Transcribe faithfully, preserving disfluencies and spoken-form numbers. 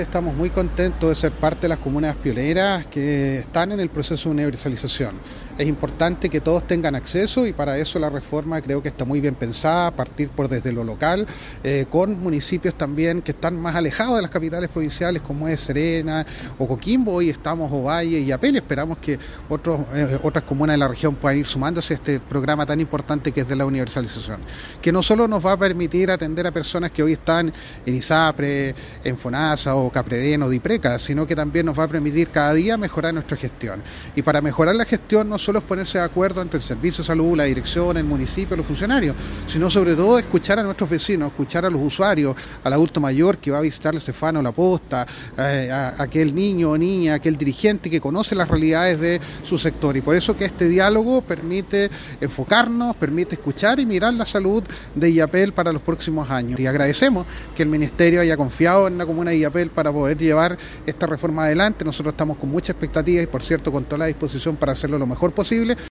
Estamos muy contentos de ser parte de las comunas pioneras que están en el proceso de universalización. Es importante que todos tengan acceso y para eso la reforma creo que está muy bien pensada, partir por desde lo local, eh, con municipios también que están más alejados de las capitales provinciales como es Serena o Coquimbo. Hoy estamos Ovalle y Apel, esperamos que otros, eh, otras comunas de la región puedan ir sumándose a este programa tan importante que es de la universalización, que no solo nos va a permitir atender a personas que hoy están en ISAPRE, en FONASA o Capredeno, DIPRECA, sino que también nos va a permitir cada día mejorar nuestra gestión. Y para mejorar la gestión no solo es ponerse de acuerdo entre el Servicio de Salud, la dirección, el municipio, los funcionarios, sino sobre todo escuchar a nuestros vecinos, escuchar a los usuarios, al adulto mayor que va a visitar el Cefano o la Posta, eh, a, a aquel niño o niña, aquel dirigente que conoce las realidades de su sector. Y por eso que este diálogo permite enfocarnos, permite escuchar y mirar la salud de Illapel para los próximos años. Y agradecemos que el Ministerio haya confiado en la comuna de Illapel para poder llevar esta reforma adelante. Nosotros estamos con mucha expectativa y, por cierto, con toda la disposición para hacerlo lo mejor posible,